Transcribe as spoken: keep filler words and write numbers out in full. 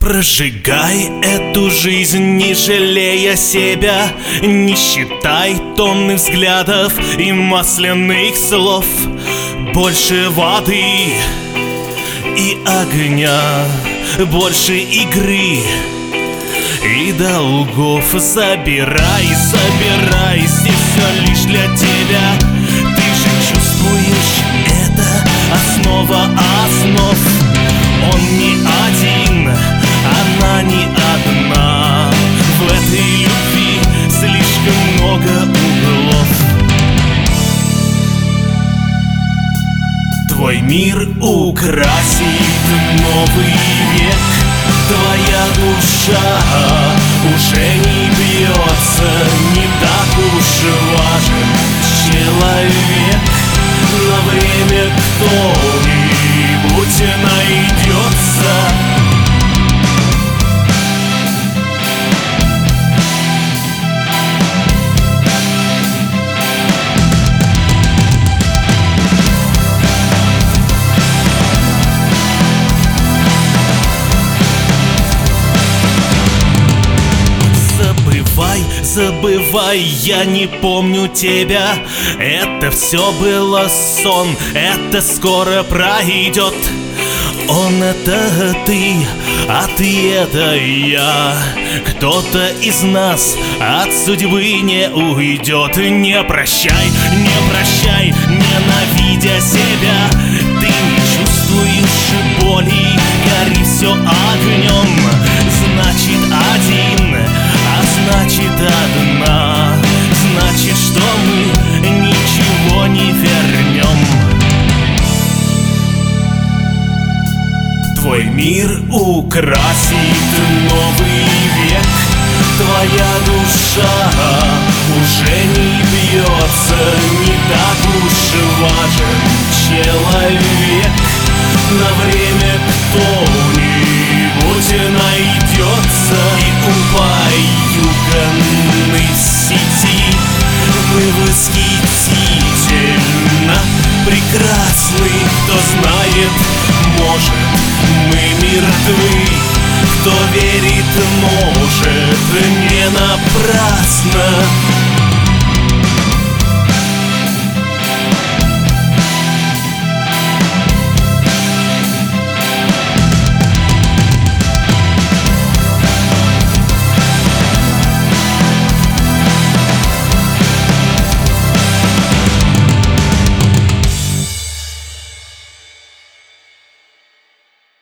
Прожигай эту жизнь, не жалея себя. Не считай тонны взглядов и масляных слов. Больше воды и огня, больше игры и долгов. Забирай, забирай, здесь все лишь для тебя. Ты же чувствуешь, это основа основ. Он не один, она не одна. В этой любви слишком много углов. Твой мир украсит новый век. Твоя душа уже не бьется. Не так уж важен человек. На время кто-нибудь найдется. Забывай, забывай, я не помню тебя. Это все было сон, это скоро пройдет. Он — это ты, а ты — это я. Кто-то из нас от судьбы не уйдет. Не прощай, не прощай, ненавидя себя. Ты не чувствуешь боли, гори все огнем. Значит, один, а значит, одна. Значит, что мы ничего не вернем. Твой мир украсит новый век. Твоя душа уже не бьется. Не так уж важен человек. На время кто-нибудь найдется. И убаюканный сети мы восхитительно прекрасны. Кто знает, может, мы мертвы. Кто верит, может, не напрасно.